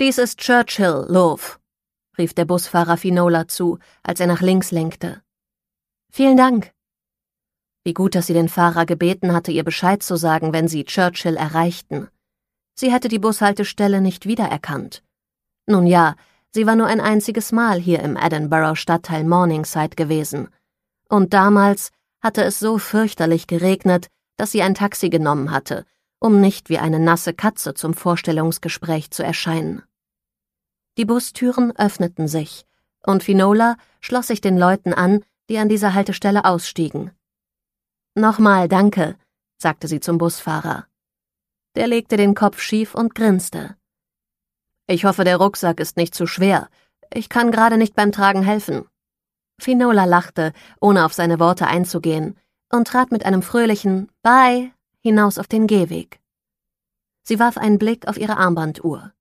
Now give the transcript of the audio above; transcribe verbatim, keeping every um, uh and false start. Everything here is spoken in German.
»Dies ist Churchill, Love«, rief der Busfahrer Finola zu, als er nach links lenkte. »Vielen Dank.« Wie gut, dass sie den Fahrer gebeten hatte, ihr Bescheid zu sagen, wenn sie Churchill erreichten. Sie hätte die Bushaltestelle nicht wiedererkannt. Nun ja, sie war nur ein einziges Mal hier im Edinburgh-Stadtteil Morningside gewesen. Und damals hatte es so fürchterlich geregnet, dass sie ein Taxi genommen hatte, um nicht wie eine nasse Katze zum Vorstellungsgespräch zu erscheinen. Die Bustüren öffneten sich, und Finola schloss sich den Leuten an, die an dieser Haltestelle ausstiegen. »Nochmal danke«, sagte sie zum Busfahrer. Der legte den Kopf schief und grinste. »Ich hoffe, der Rucksack ist nicht zu schwer. Ich kann gerade nicht beim Tragen helfen.« Finola lachte, ohne auf seine Worte einzugehen, und trat mit einem fröhlichen »Bye« hinaus auf den Gehweg. Sie warf einen Blick auf ihre Armbanduhr.